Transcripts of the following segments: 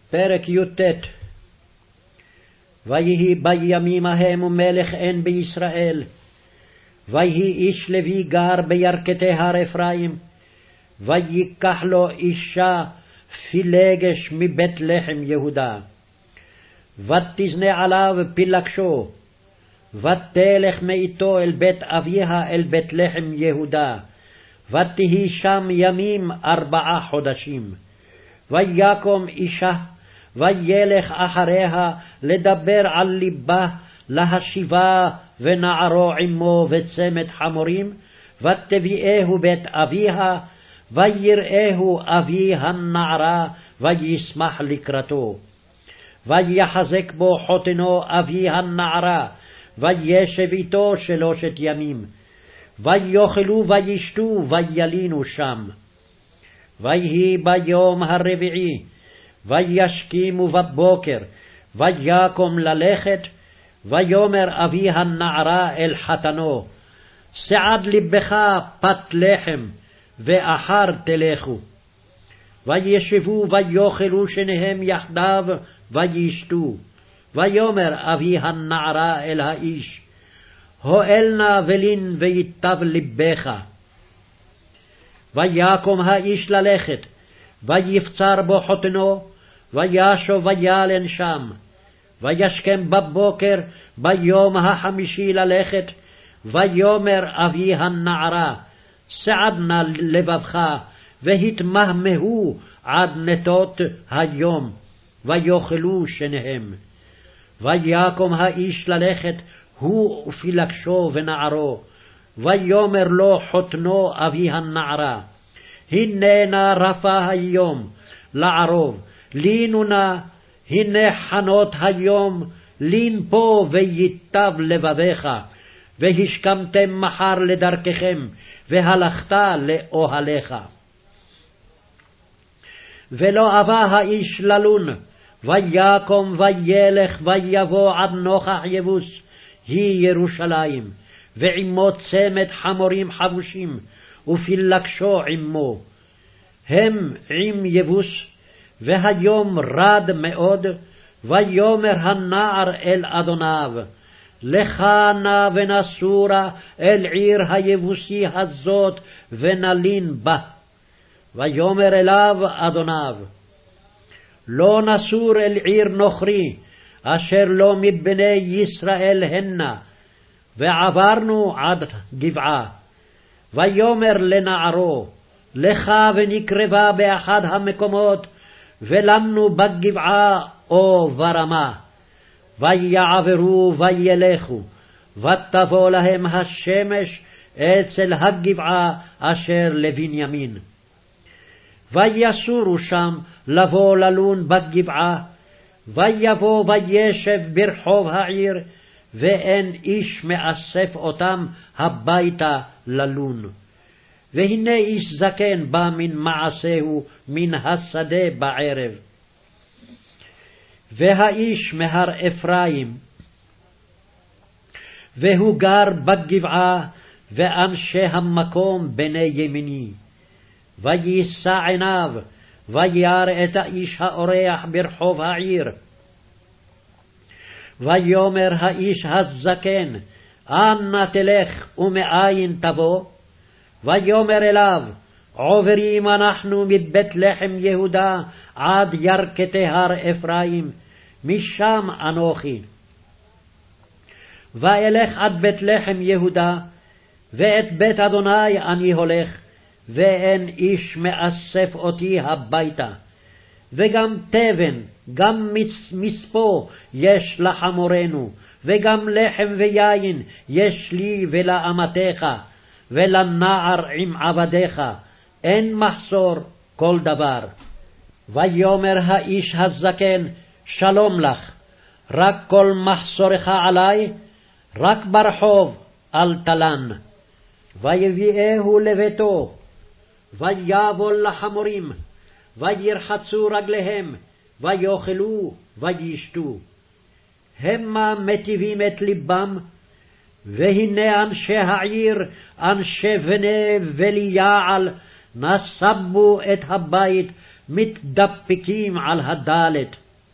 פרק י"ט. ויהי בימים ההם מלך אין בישראל, ויהי איש לוי גר בירכתי הר אפרים, ויקח לו אישה פילגש מבית לחם יהודה, ותזנה עליו פילגשו, ותלך מאיתו אל בית אביה אל בית לחם יהודה, ותהי שם ימים 4 חודשים. ויקום אישה, וילך אחריה לדבר על ליבה, להשיבה ונערו עמו וצמד חמורים, ותביאהו בית אביה, ויראהו אבי הנערה, וישמח לקראתו. ויחזק בו חותנו אבי הנערה, וישב איתו 3 ימים, ויאכלו וישתו וילינו שם. ויהי ביום הרביעי, וישכימו בבוקר, ויקום ללכת, ויאמר אבי הנערה אל חתנו, סעד לבך פת לחם, ואחר תלכו. וישבו ויאכלו שניהם יחדיו, וישתו. ויאמר אבי הנערה אל האיש, הואל נא ולין ויטב לבך. ויקום האיש ללכת, ויפצר בו חותנו, וישוב וילן שם. וישכם בבוקר ביום החמישי ללכת, ויאמר אבי הנערה, סעד נא לבבך, והתמהמהו עד נטות היום, ויאכלו שניהם. ויקום האיש ללכת, הוא ופילגשו ונערו, ויאמר לו חותנו אבי הנערה, הנה נא רפה היום לערוב, לינו נא, הנה חנות היום, לין פה ויטב לבביך, והשכמתם מחר לדרככם, והלכת לאוהליך. ולא אבה האיש ללון, ויקום וילך ויבוא עד נוכח יבוס, היא ירושלים, ועמו צמד חמורים חבושים, ופילגשו עמו. הם עם יבוס, והיום רד מאוד, ויאמר הנער אל אדוניו, לך נא ונסורה אל עיר היבוסי הזאת, ונלין בה. ויאמר אליו אדוניו, לא נסור אל עיר נוכרי, אשר לא מבני ישראל הנה, ועברנו עד גבעה. ויאמר לנערו, לך ונקרבה באחד המקומות, ולנו בגבעה או ברמה. ויעברו וילכו, ותבוא להם השמש אצל הגבעה אשר לבנימין. ויסורו שם לבוא ללון בגבעה, ויבוא וישב ברחוב העיר, ואין איש מאסף אותם הביתה ללון. והנה איש זקן בא מן מעשהו מן השדה בערב. והאיש מהר אפרים, והוא גר בגבעה, ואנשי המקום בני ימיני. ויישא עיניו, וירא את האיש האורח ברחוב העיר. ויאמר האיש הזקן, אנה תלך ומאין תבוא? ויאמר אליו, עוברים אנחנו מבית לחם יהודה עד ירכתי הר אפרים, משם אנוכי. ואלך עד בית לחם יהודה, ואת בית אדוני אני הולך, ואין איש מאסף אותי הביתה. וגם תבן, גם מספו יש לחמורנו, וגם לחם ויין יש לי ולאמתך, ולנער עם עבדיך, אין מחסור כל דבר. ויאמר האיש הזקן, שלום לך, רק כל מחסורך עלי, רק ברחוב אל תלן. ויביאהו לביתו, ויבול לחמורים, וירחצו רגליהם, ויאכלו וישתו. המה מטיבים את ליבם, והנה אנשי העיר, אנשי בני וליעל, נסבו את הבית, מתדפקים על הדלת.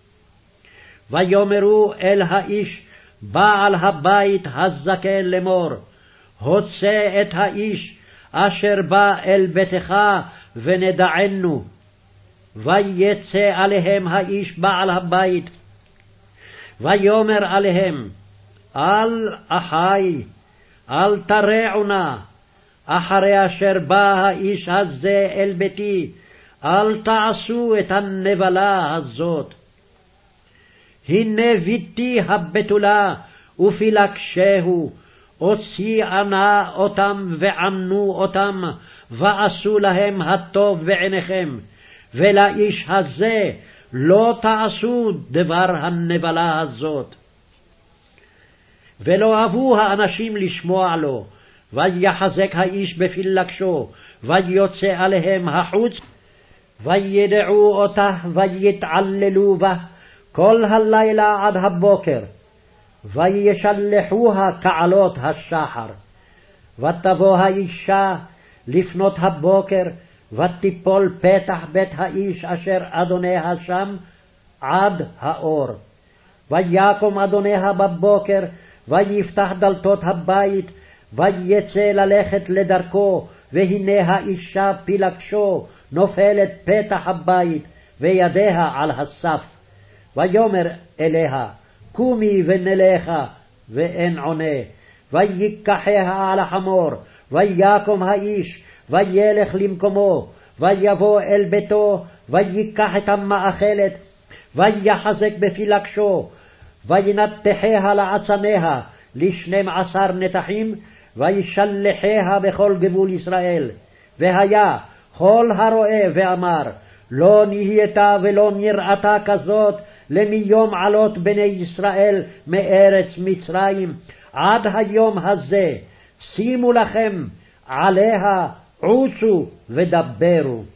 ויאמרו אל האיש בעל הבית הזקן לאמור, הוצא את האיש אשר בא אל ביתך ונדענו. ויצא עליהם האיש בעל הבית, ויאמר עליהם, אל אחי, אל תרעו נא, אחרי אשר בא האיש הזה אל ביתי, אל תעשו את הנבלה הזאת. הנה ביתי הבתולה ופילגשהו, הוציאה נא אותם וענו אותם, ועשו להם הטוב בעיניכם, ולאיש הזה לא תעשו דבר הנבלה הזאת. ולא אהבו האנשים לשמוע לו, ויחזק האיש בפילגשו, ויוצא עליהם החוץ, וידעו אותה ויתעללו בה כל הלילה עד הבוקר, וישלחוה כעלות השחר. ותבוא האישה לפנות הבוקר, ותיפול פתח בית האיש אשר אדוניה שם עד האור. ויקום אדוניה בבוקר, ויפתח דלתות הבית, ויצא ללכת לדרכו, והנה האישה פילגשו נופלת פתח הבית, וידיה על הסף. ויאמר אליה, קומי ונלכה, ואין עונה. ויקחיה על החמור, ויקום האיש, וילך למקומו, ויבוא אל ביתו, ויקח את המאכלת, ויחזק בפילגשו, וינתחיה לעצמיה 12 נתחים, וישלחיה בכל גבול ישראל. והיה כל הרואה ואמר, לא נהייתה ולא נראתה כזאת למיום עלות בני ישראל מארץ מצרים עד היום הזה. שימו לכם עליה, עוצו ודברו.